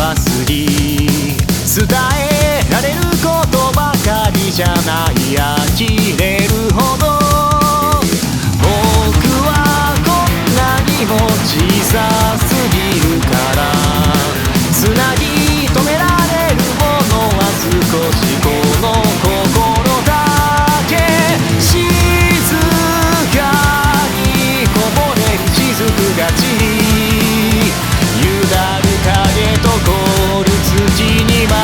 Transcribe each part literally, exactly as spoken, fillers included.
は過ぎ、伝えられることばかりじゃない、呆れるほど僕はこんなにも小さすぎるから、つなぎ止められるものは少しこの心だけ、静かにこぼれる雫が散り、ゆだる影と凍る土に幻、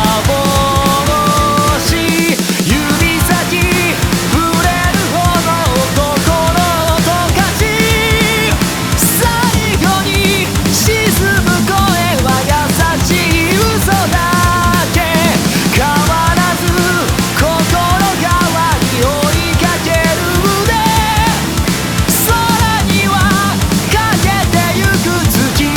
指先触れるほど心を溶かし、最後に沈む声は優しい嘘だけ、変わらず心変わり追いかける腕、空にはかけてゆく月、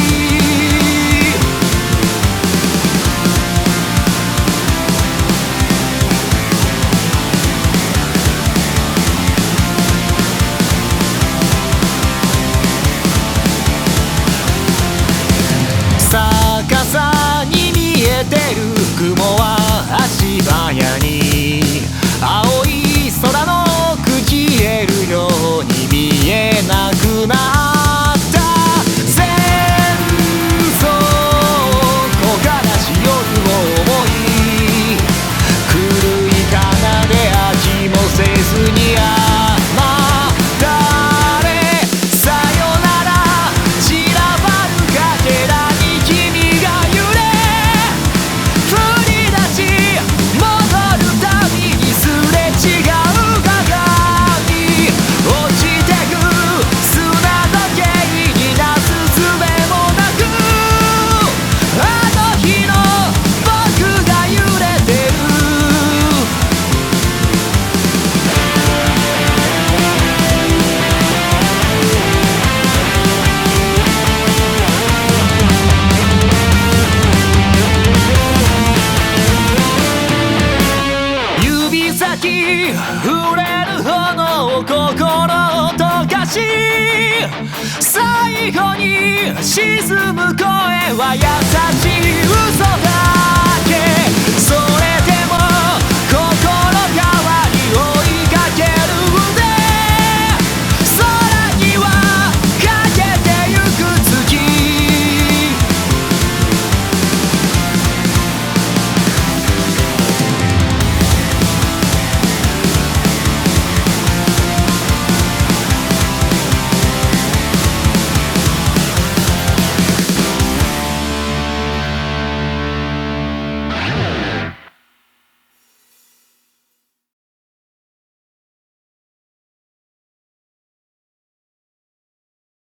逆さに見えてる雲は足早に青い空の奥消えるように見えなくなった、戦争木枯らし夜を思い、狂い奏で飽きもせずに甘ったれ、さよなら散らばるかけらに君が揺れ、振り出し戻るたびにすれ違う鏡、落ちてく砂時計になすすべもなく、あの日の僕が揺れてる、指先触れるほど心を溶かし、最後に沈む声は優